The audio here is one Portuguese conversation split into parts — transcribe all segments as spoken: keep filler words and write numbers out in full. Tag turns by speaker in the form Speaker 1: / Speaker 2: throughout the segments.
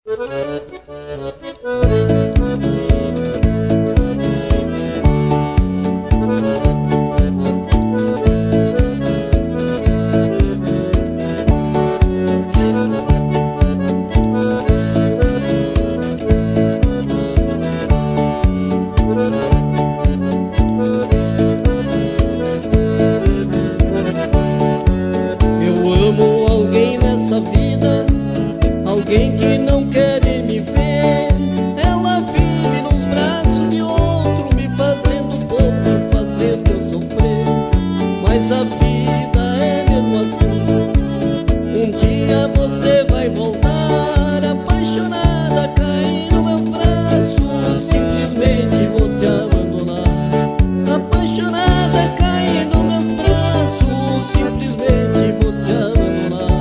Speaker 1: Alguém que não quer me ver, ela vive nos braços de outro, me fazendo pouco, fazendo eu sofrer. Mas a vida é mesmo assim, um dia você vai voltar, apaixonada, cair nos meus braços, simplesmente vou te abandonar. Apaixonada, cair nos meus braços, simplesmente vou te abandonar.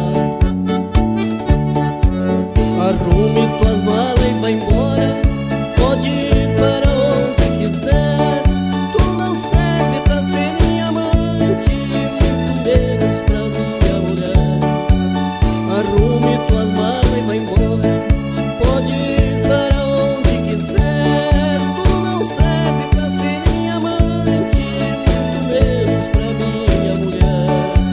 Speaker 1: Arrume tuas malas e vai embora, pode ir para onde quiser. Tu não serve pra ser minha amante, muito menos pra minha mulher. Arrume tuas malas e vai embora, pode ir para onde quiser. Tu não serve pra ser minha amante, muito menos pra minha mulher.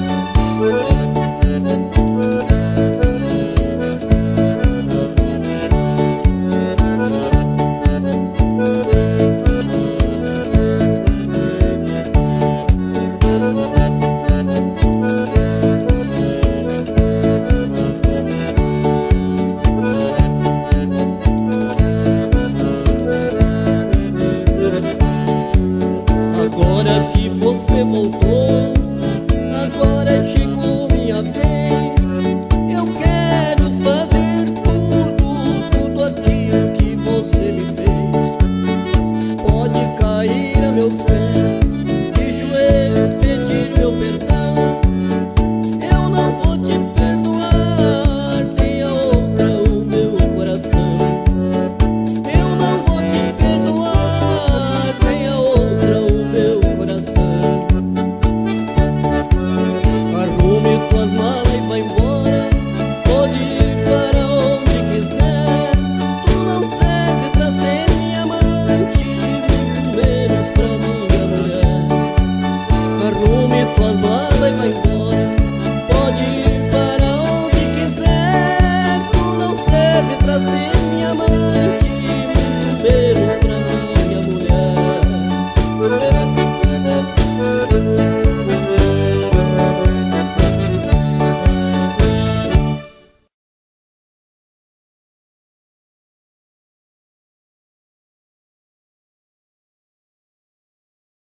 Speaker 1: Agora que você voltou, agora chegou minha vez. Eu quero fazer tudo, tudo aquilo que você me fez. Pode cair a meus pés, de joelho pedir meu perdão. Eu não vou te perdoar, tem a outra o meu coração. Eu não vou te perdoar, tem a outra o meu coração. Arrume tuas malas e vai embora, pode ir para onde quiser. Tu não serve pra ser minha amante, muito menos pra minha mulher. Arrume tuas malas e vai embora, pode ir para onde quiser. Tu não serve pra ser